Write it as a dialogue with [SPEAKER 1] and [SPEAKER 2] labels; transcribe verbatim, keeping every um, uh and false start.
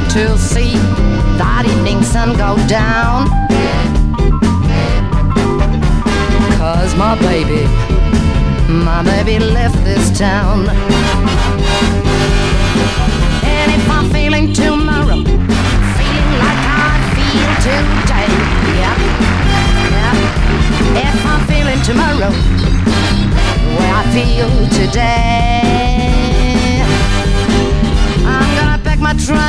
[SPEAKER 1] to see that evening sun go down. 'Cause my baby, my baby left this town. And if I'm feeling tomorrow, feeling like I feel today, yeah, yeah. If I'm feeling tomorrow, the way I feel today, I'm gonna pack my trunk